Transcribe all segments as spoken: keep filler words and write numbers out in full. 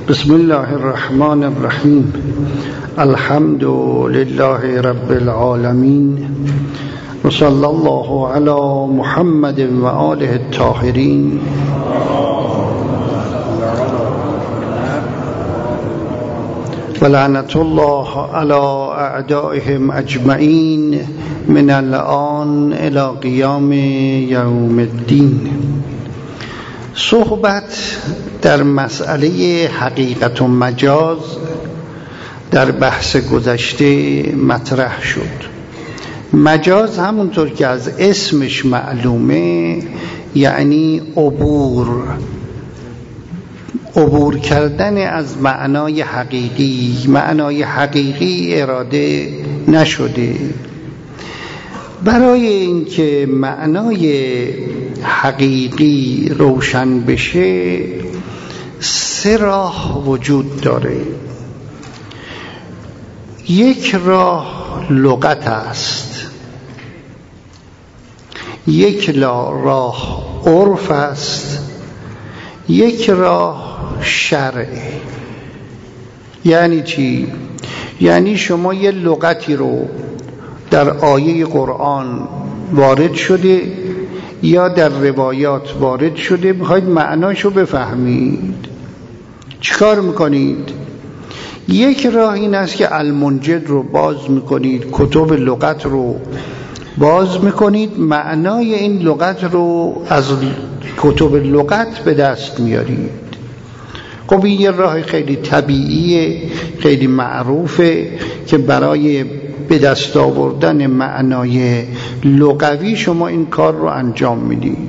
بسم الله الرحمن الرحیم. الحمد لله رب العالمین و صلی الله علی محمد و آله الطاهرین. و لعنت الله علی اعدائهم اجمعین من الآن الی قیام یوم الدین. صحبت در مسئله حقیقت و مجاز در بحث گذشته مطرح شد. مجاز همونطور که از اسمش معلومه یعنی عبور عبور کردن از معنای حقیقی. معنای حقیقی اراده نشده. برای اینکه معنای حقیقی روشن بشه سه راه وجود داره. یک راه لغت است، یک راه عرف است، یک راه شرع. یعنی چی؟ یعنی شما یه لغتی رو در آیه قرآن وارد شده یا در روایات وارد شده، میخواید معناشو بفهمید، چیکار میکنید؟ یک راه این است که المنجد رو باز میکنید، کتب لغت رو باز میکنید، معنای این لغت رو از کتب لغت به دست میارید. خب این یه راه خیلی طبیعیه، خیلی معروفه که برای به دست آوردن معنای لغوی شما این کار رو انجام میدید.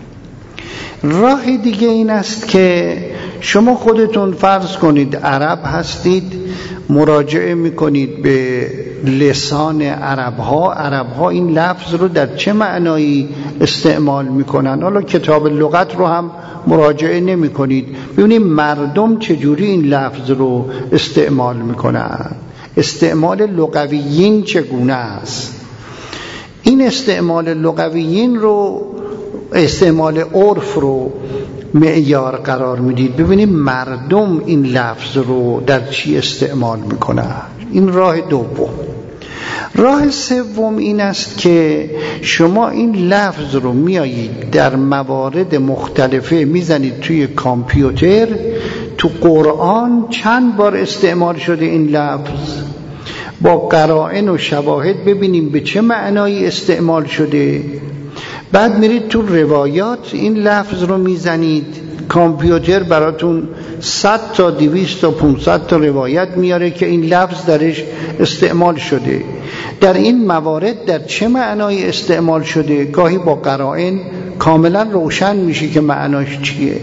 راه دیگه این است که شما خودتون فرض کنید عرب هستید، مراجعه میکنید به لسان عرب ها. عرب ها این لفظ رو در چه معنایی استعمال میکنن. حالا کتاب لغت رو هم مراجعه نمی کنید، ببینید مردم چجوری این لفظ رو استعمال میکنن، استعمال لغویین چگونه است. این استعمال لغویین رو، استعمال عرف رو معیار قرار میدید. ببینید مردم این لفظ رو در چی استعمال میکنن. این راه دوم. راه سوم این است که شما این لفظ رو میایید در موارد مختلفه میزنید توی کامپیوتر. تو قرآن چند بار استعمال شده این لفظ، با قرائن و شواهد ببینیم به چه معنایی استعمال شده. بعد میرید تو روایات این لفظ رو میزنید، کامپیوتر براتون صد تا دویست تا پونصد تا روایت میاره که این لفظ درش استعمال شده. در این موارد در چه معنایی استعمال شده، گاهی با قرائن کاملا روشن میشه که معناش چیه.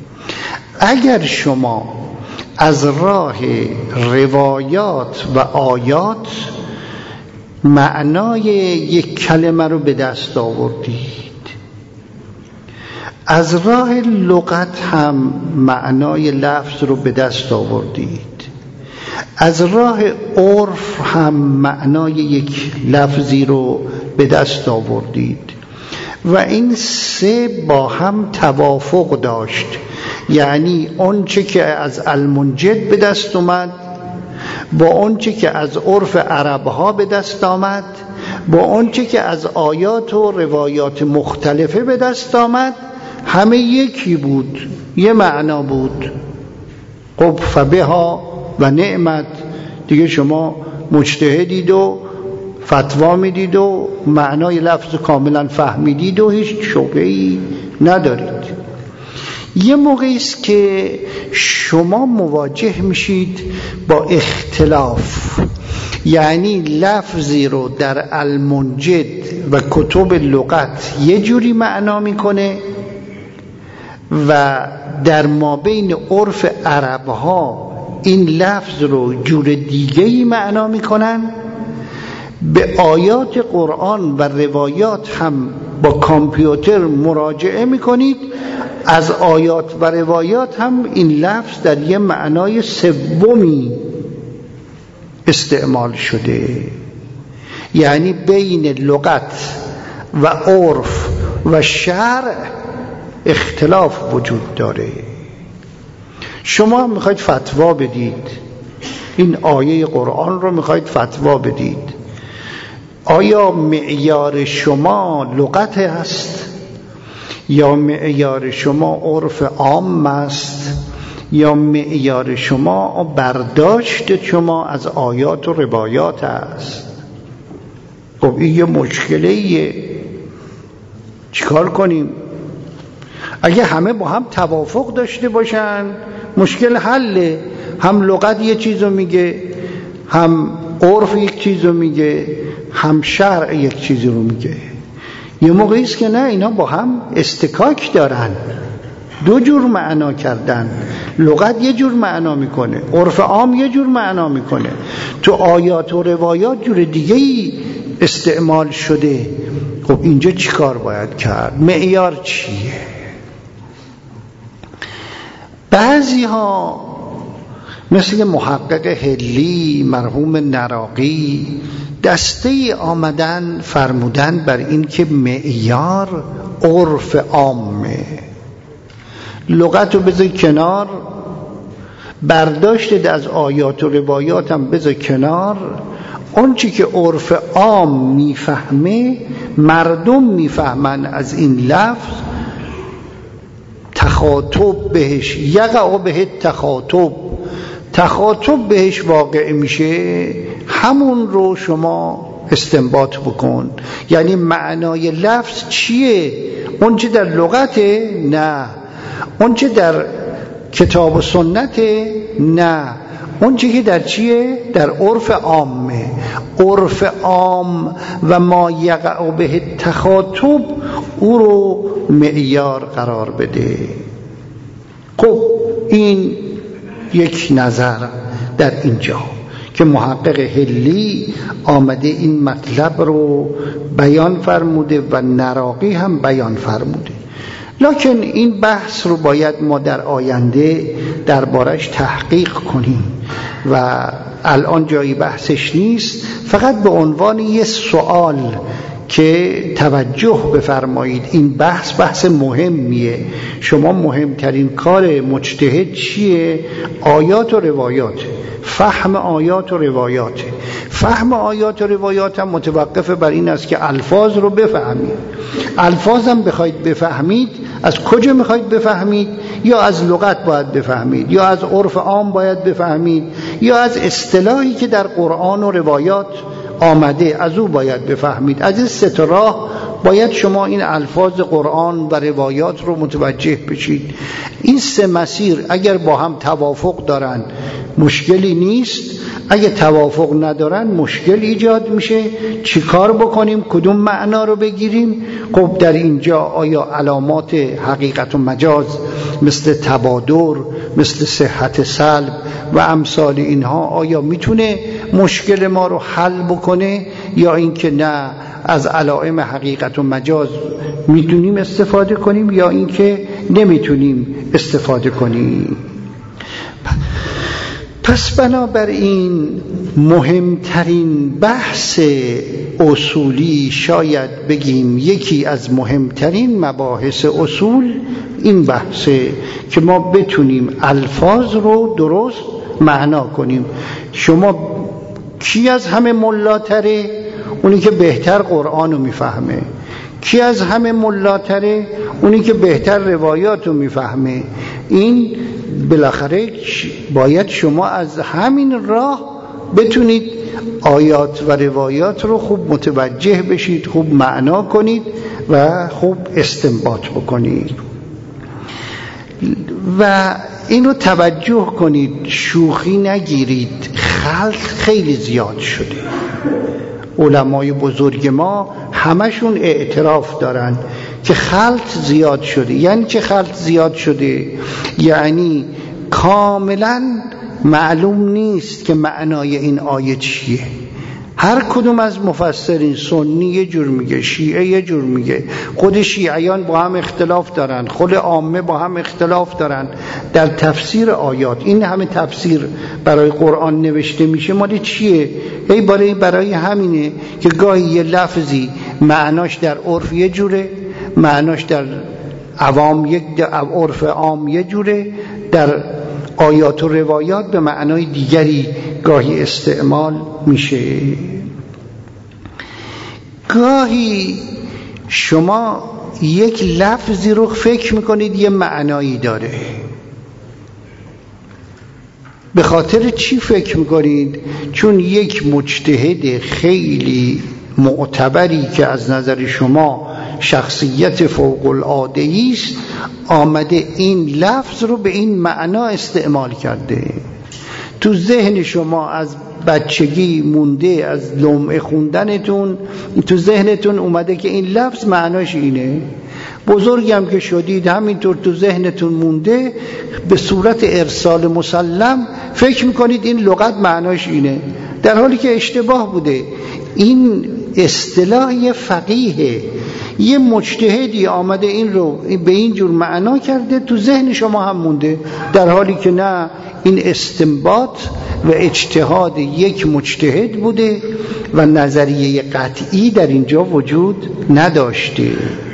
اگر شما از راه روایات و آیات معنای یک کلمه رو به دست آوردید، از راه لغت هم معنای لفظ رو به دست آوردید، از راه عرف هم معنای یک لفظی رو به دست آوردید و این سه با هم توافق داشت. یعنی اون چه که از المنجد به دست اومد با اون چه که از عرف عربها به دست آمد با اون چه که از آیات و روایات مختلفه به دست آمد، همه یکی بود، یه معنا بود. خب فبها و نعمت. دیگه شما مجتهدید و فتوا میدید و معنای لفظ کاملا فهمیدید و هیچ شبهه‌ای ندارید. یه موقعی است که شما مواجه میشید با اختلاف، یعنی لفظی رو در المنجد و کتب لغت یه جوری معنا میکنه و در مابین عرف عربها این لفظ رو جور دیگه‌ای معنا میکنن. به آیات قرآن و روایات هم با کامپیوتر مراجعه میکنید، از آیات و روایات هم این لفظ در یه معنای سومی استعمال شده. یعنی بین لغت و عرف و شرع اختلاف وجود داره. شما هم میخواید فتوا بدید، این آیه قرآن رو میخواید فتوا بدید، آیا معیار شما لغت است یا معیار شما عرف عام است یا معیار شما برداشت شما از آیات و روایات است؟ خب این یه مشکلیه، چیکار کنیم؟ اگه همه با هم توافق داشته باشن مشکل حله، هم لغت یه چیزو میگه، هم عرف یک چیزو میگه، هم شرع یک چیزی رو میگه. یه موقعی است که نه، اینا با هم استکاک دارن، دو جور معنا کردن، لغت یه جور معنا میکنه، عرف عام یه جور معنا میکنه، تو آیات و روایات جور دیگه ای استعمال شده. خب اینجا چی کار باید کرد؟ معیار چیه؟ بعضی ها مثل محقق هلی مرحوم نراقی دسته آمدن فرمودن بر این که معیار عرف عامه، لغت رو بذار کنار، برداشت از آیات و روایات هم بذار کنار، اون چی که عرف عام میفهمه، مردم میفهمن از این لفظ، تخاطب بهش یقع به تخاطب، تخاطب بهش واقع میشه، همون رو شما استنباط بکن. یعنی معنای لفظ چیه؟ اون چه در لغته؟ نه. اون چه در کتاب و سنته؟ نه. اون چه که در چیه؟ در عرف عامه. عرف عام و ما یقع به تخاطب او رو معیار قرار بده. خب این یک نظر در اینجا که محقق هلی آمده این مطلب رو بیان فرموده و نراقی هم بیان فرموده. لکن این بحث رو باید ما در آینده دربارش تحقیق کنیم و الان جایی بحثش نیست. فقط به عنوان یه سوال که توجه بفرمایید، این بحث بحث مهمیه. شما مهمترین کار مجتهد چیه؟ آیات و روایات، فهم آیات و روایات. فهم آیات و روایات هم متوقف بر این است که الفاظ رو بفهمید. الفاظ هم بخواید بفهمید، از کجا میخواید بفهمید؟ یا از لغت باید بفهمید، یا از عرف عام باید بفهمید، یا از اصطلاحی که در قرآن و روایات آمده از او باید بفهمید. از این سه تا راه باید شما این الفاظ قرآن و روایات رو متوجه بشید. این سه مسیر اگر با هم توافق دارن مشکلی نیست، اگه توافق ندارن مشکل ایجاد میشه. چی کار بکنیم؟ کدوم معنا رو بگیریم؟ خب در اینجا آیا علامات حقیقت و مجاز مثل تبادر، مثل صحت سلب و امثال اینها آیا میتونه مشکل ما رو حل بکنه، یا اینکه نه از علائم حقیقت و مجاز میتونیم استفاده کنیم یا اینکه نمیتونیم استفاده کنیم؟ پس بنابراین مهمترین بحث اصولی، شاید بگیم یکی از مهمترین مباحث اصول، این بحثه که ما بتونیم الفاظ رو درست معنا کنیم. شما کی از همه ملاتره؟ اونی که بهتر قرآن رو میفهمه. کی از همه ملاتره؟ اونی که بهتر روایات رو میفهمه. این بالاخره باید شما از همین راه بتونید آیات و روایات رو خوب متوجه بشید، خوب معنا کنید و خوب استنباط بکنید. و اینو توجه کنید، شوخی نگیرید. خلط خیلی زیاد شده. علمای بزرگ ما همشون اعتراف دارن که خلط زیاد شده. یعنی چه خلط زیاد شده؟ یعنی کاملا معلوم نیست که معنای این آیه چیه. هر کدوم از مفسرین، سنی یه جور میگه، شیعه یه جور میگه، خود شیعیان با هم اختلاف دارن، خود عامه با هم اختلاف دارن در تفسیر آیات. این همه تفسیر برای قرآن نوشته میشه مال چیه؟ ای برای برای همینه که گاهی یه لفظی معناش در عرف یه جوره، معناش در عوام یک، در عرف عام یه جوره، در آیات و روایات به معنای دیگری گاهی استعمال میشه. گاهی شما یک لفظی رو فکر میکنید یه معنایی داره. به خاطر چی فکر میکنید؟ چون یک مجتهد خیلی معتبری که از نظر شما شخصیت فوق العاده است آمده این لفظ رو به این معنا استعمال کرده. تو ذهن شما از بچگی مونده، از لمعه خوندنتون تو ذهنتون اومده که این لفظ معناش اینه. بزرگم که شدید همینطور تو ذهنتون مونده، به صورت ارسال مسلم فکر میکنید این لغت معناش اینه، در حالی که اشتباه بوده. این اصطلاح یه فقیه، یه مجتهدی آمده این رو به این جور معنا کرده، تو ذهن شما هم مونده، در حالی که نه، این استنباط و اجتهاد یک مجتهد بوده و نظریه قطعی در اینجا وجود نداشته.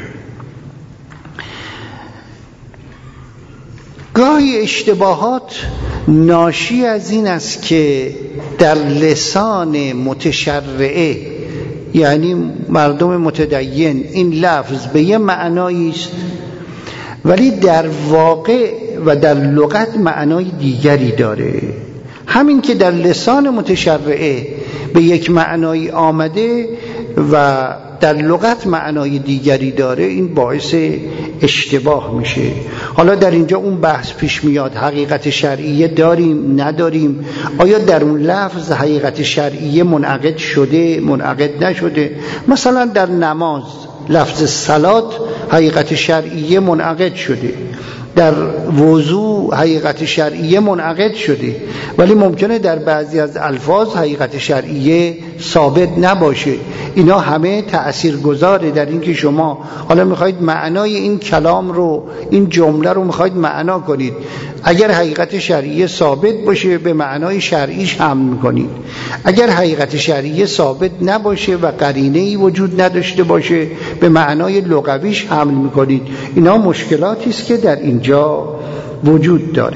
گاهی اشتباهات ناشی از این است که در لسان متشرعه، یعنی مردم متدین، این لفظ به یه معنایی است ولی در واقع و در لغت معنای دیگری داره. همین که در لسان متشرعه به یک معنایی آمده و در لغت معنای دیگری داره، این باعث اشتباه میشه. حالا در اینجا اون بحث پیش میاد حقیقت شرعیه داریم نداریم، آیا در اون لفظ حقیقت شرعیه منعقد شده منعقد نشده. مثلا در نماز لفظ صلات حقیقت شرعیه منعقد شده، در وضوء حقیقت شرعیه منعقد شده، ولی ممکنه در بعضی از الفاظ حقیقت شرعیه ثابت نباشه. اینا همه تأثیر گذاره در این که شما حالا میخواید معنای این کلام رو، این جمله رو میخواید معنا کنید. اگر حقیقت شرعیه ثابت باشه به معنای شرعیش حمل میکنید، اگر حقیقت شرعیه ثابت نباشه و قرینه‌ای وجود نداشته باشه به معنای لغویش حمل میکنید. اینا مشکلاتی است که در اینجا وجود داره.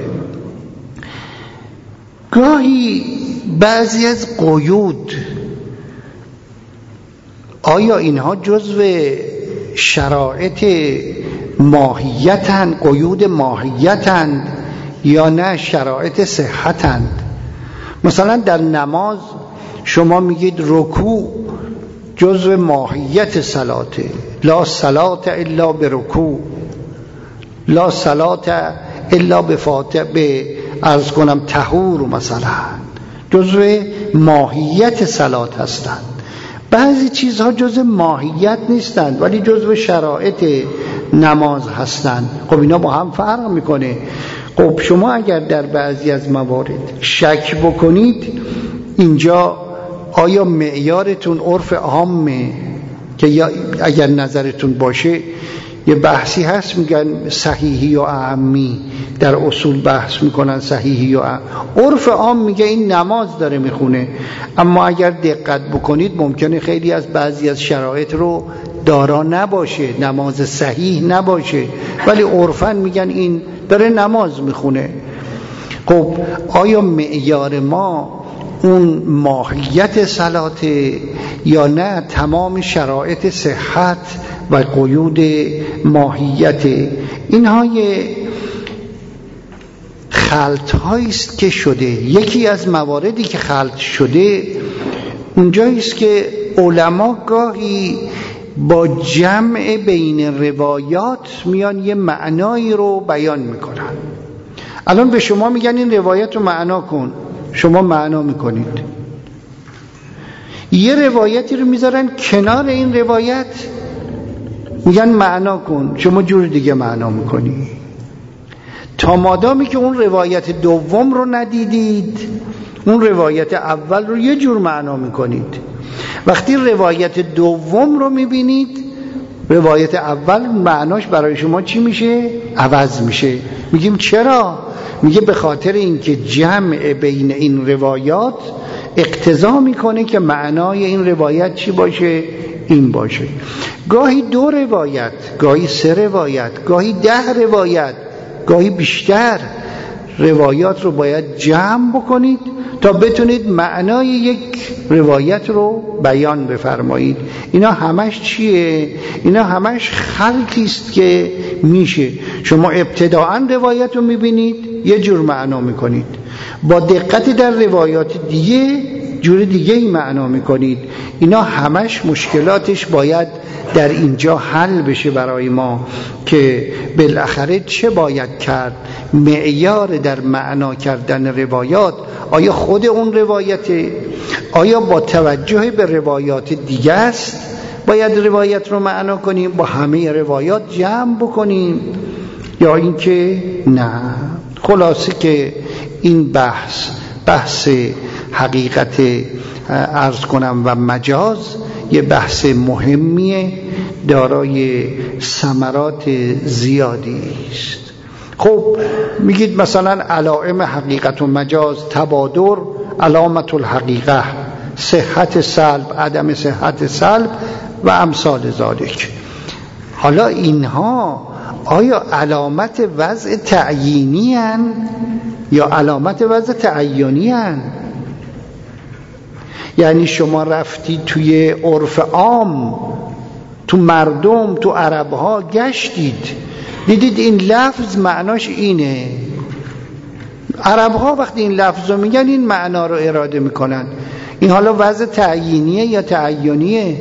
گاهی بعضی از قیود، آیا اینها جزو شرایط ماهیتند، قیود ماهیتند یا نه شرایط صحتند؟ مثلا در نماز شما میگید رکوع جزو ماهیت صلاته، لا صلات الا برکوع، لا صلات الا بفاتحه، به عرض کنم طهور، مثلا جزو ماهیت صلات هستند. بعضی چیزها جزو ماهیت نیستند ولی جزو شرایط نماز هستند. خب اینا با هم فرق میکنه. خب شما اگر در بعضی از موارد شک بکنید، اینجا آیا معیارتون عرف عامه که یا اگر نظرتون باشه یه بحثی هست میگن صحیحی و اعمی، در اصول بحث میکنن صحیحی و اعمی. عرف عام میگه این نماز داره میخونه، اما اگر دقت بکنید ممکنه خیلی از بعضی از شرایط رو دارا نباشه، نماز صحیح نباشه، ولی عرفاً میگن این داره نماز میخونه. خب آیا معیار ما اون ماهیت صلات یا نه تمام شرایط صحت و قیود ماهیت؟ اینها یه خلط هاییست که شده. یکی از مواردی که خلط شده اونجاییست که علما گاهی با جمع بین روایات میان یه معنایی رو بیان میکنن. الان به شما میگن این روایت رو معنا کن، شما معنا میکنید. یه روایتی رو میذارن کنار این روایت میگن معنا کن، شما جور دیگه معنا میکنی. تا مادامی که اون روایت دوم رو ندیدید، اون روایت اول رو یه جور معنا میکنید. وقتی روایت دوم رو میبینید، روایت اول معناش برای شما چی میشه؟ عوض میشه. میگیم چرا؟ میگه به خاطر اینکه جمع بین این روایات اقتضا میکنه که معنای این روایت چی باشه؟ این باشه. گاهی دو روایت، گاهی سه روایت، گاهی ده روایت، گاهی بیشتر روایات رو باید جمع بکنید تا بتونید معنای یک روایت رو بیان بفرمایید. اینا همش چیه؟ اینا همش خلطی است که میشه. شما ابتداعاً روایت رو میبینید یه جور معنا میکنید، با دقت در روایات دیگه جور دیگه ای معنا میکنید. اینا همش مشکلاتش باید در اینجا حل بشه برای ما که بالاخره چه باید کرد. معیار در معنا کردن روایات آیا خود اون روایته؟ آیا با توجه به روایات دیگه است باید روایت رو معنا کنیم، با همه روایات جمع بکنیم، یا اینکه نه؟ خلاصه که این بحث بحث حقیقت عرض کنم و مجاز یه بحث مهمیه، دارای ثمرات زیادی است. خب میگید مثلا علائم حقیقت و مجاز، تبادر علامت الحقیقه، صحت سلب، عدم صحت سلب و امثال ذالک. حالا اینها آیا علامت وضع تعیینی هن یا علامت وضع تعیینی هن؟ یعنی شما رفتی توی عرف عام، تو مردم، تو عربها گشتید، دیدید این لفظ معناش اینه. عربها وقتی این لفظ رو میگن این معنا رو اراده میکنن. این حالا وضع تعیینیه یا تعیینیه؟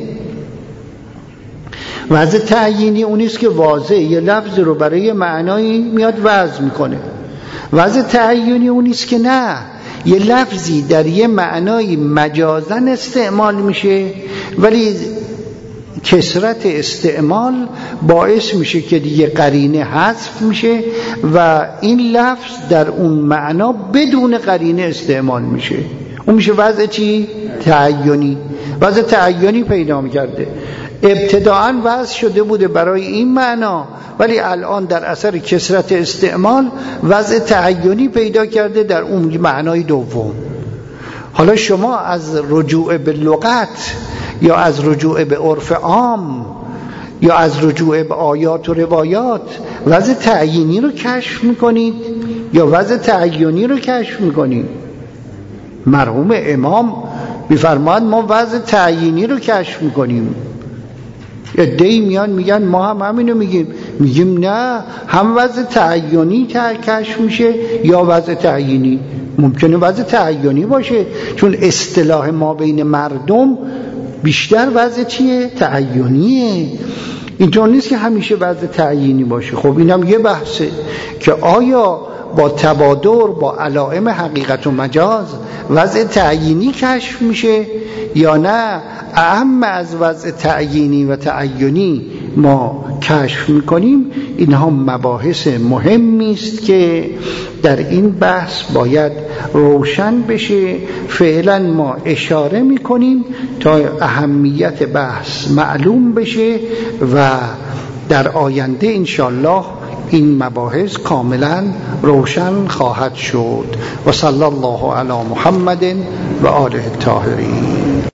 وضع تعیینی اونیست که واضح یه لفظ رو برای معنایی میاد وضع میکنه. وضع تعیینی اونیست که نه، یه لفظی در یه معنای مجازن استعمال میشه ولی کثرت استعمال باعث میشه که دیگه قرینه حذف میشه و این لفظ در اون معنا بدون قرینه استعمال میشه. اون میشه وضع چی؟ تعیینی. وضع تعیینی پیدا میکرده. ابتداعاً وضع شده بوده برای این معنا ولی الان در اثر کثرت استعمال وضع تعیینی پیدا کرده در اون معنای دوم. حالا شما از رجوع به لغت یا از رجوع به عرف عام یا از رجوع به آیات و روایات وضع تعیینی رو کشف میکنید یا وضع تعیینی رو کشف میکنید؟ مرحوم امام میفرماد ما وضع تعیینی رو کشف میکنیم. عده‌ای میان میگن ما هم همینو میگیم. میگیم نه، هم وضع تعیینی کشف میشه یا وضع تعیینی. ممکنه وضع تعیینی باشه چون اصطلاح ما بین مردم بیشتر وضع چیه؟ تعیینیه. اینطور نیست که همیشه وضع تعیینی باشه. خب اینم یه بحثه که آیا با تبادر با علائم حقیقت و مجاز وضع تعیینی کشف میشه یا نه اهم از وضع تعیینی و تعیینی ما کشف میکنیم؟ اینها مباحث مهمی است که در این بحث باید روشن بشه. فعلا ما اشاره میکنیم تا اهمیت بحث معلوم بشه و در آینده انشالله این مباحث کاملا روشن خواهد شد. و صلی الله علی محمد و آله الطاهرین.